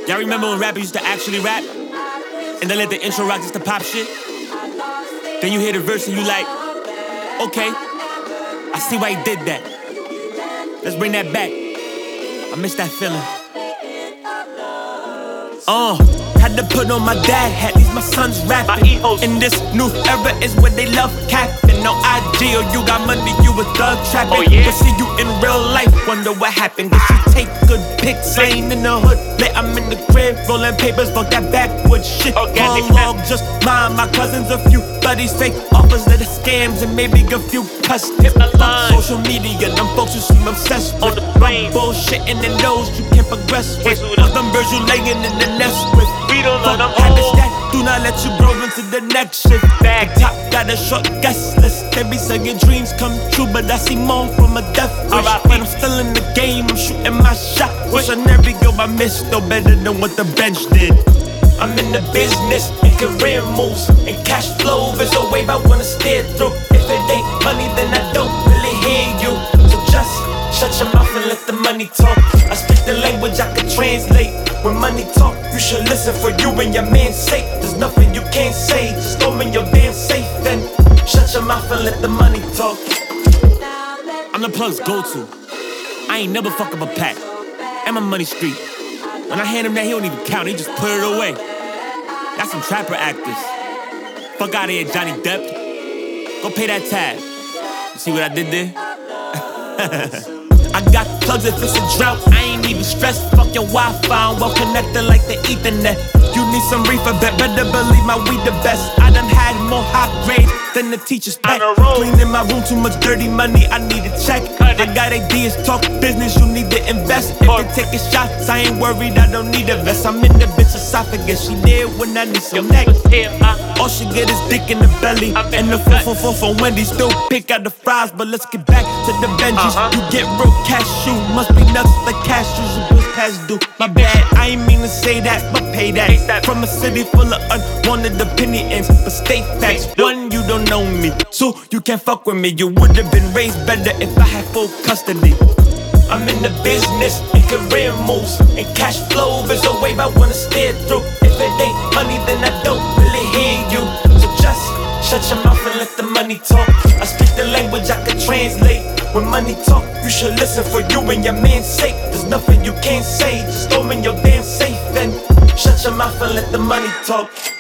Y'all remember when rappers used to actually rap? And then let the intro rock just to pop shit? Then you hear the verse and you like, okay, I see why he did that. Let's bring that back. I miss that feeling. Had to put on my dad hat, these my sons rapping. In this new era is where they love capping. No IG or you got money, you a thug trapping. But see you in real life, wonder what happened. Did you take good pics? I ain't in the hood, lit, I'm in the crib, rolling papers, fuck that backwoods shit. All log, just mine, my cousins, a few buddies, fake offers of the scams, and maybe a few cuss tips. Fuck social media, them folks you seem obsessed with. Bullshitting in those you can't progress with. Fuck them birds you laying in the nest with. We don't let them habits that do not let you grow into the next shift. Bag top got a short guest list. They be saying dreams come true, but I see more from a death wish. But I'm still in the game, I'm shooting my shot. Wish on every girl I missed, though better than what the bench did. I'm in the business, and career moves, and cash flow is a wave I wanna steer through. If it ain't money, then I don't really hear you. So just shut your mouth and let the money talk. I speak the language I can translate. When money talk, you should listen for you and your man's sake. There's nothing you can't say, just throw in your damn safe. Then shut your mouth and let the money talk. I'm the plug's go-to. I ain't never fuck up a pack. And my money street. When I hand him that, he don't even count, he just put it away. That's some trapper actors. Fuck out of here, Johnny Depp. Go pay that tab. You see what I did there? I got plugs if it's a drought, I ain't even stressed. Fuck your Wi-Fi, I'm well connected like the Ethernet. You need some reefer, better believe my weed the best. I done had more high grade than the teacher's pet. Cleaning my room, too much dirty money, I need a check. I got ideas, talk business, you need to invest. If they taking shots, I ain't worried, I don't need a vest. I'm in the bitch esophagus, she there when I need some neck. All she get is dick in the belly. And the 444 from Wendy's, still pick out the fries. But let's get back to the Benjis. You get real cashew, must be nuts like cashews and bills past due. My bad, I ain't mean to say that, but pay that. From a city full of unwanted opinions, but state facts. One, you don't know me. Two, you can't fuck with me. You would've been raised better if I had full custody. I'm in the business, and career moves, and cash flow is a wave I wanna steer through. If it ain't money, then I don't really hear you. So just shut your mouth and let the money talk. I speak the language I can translate. When money talk, you should listen for you and your man's sake. There's nothing you can't say, just throw in your damn safe. And shut your mouth and let the money talk.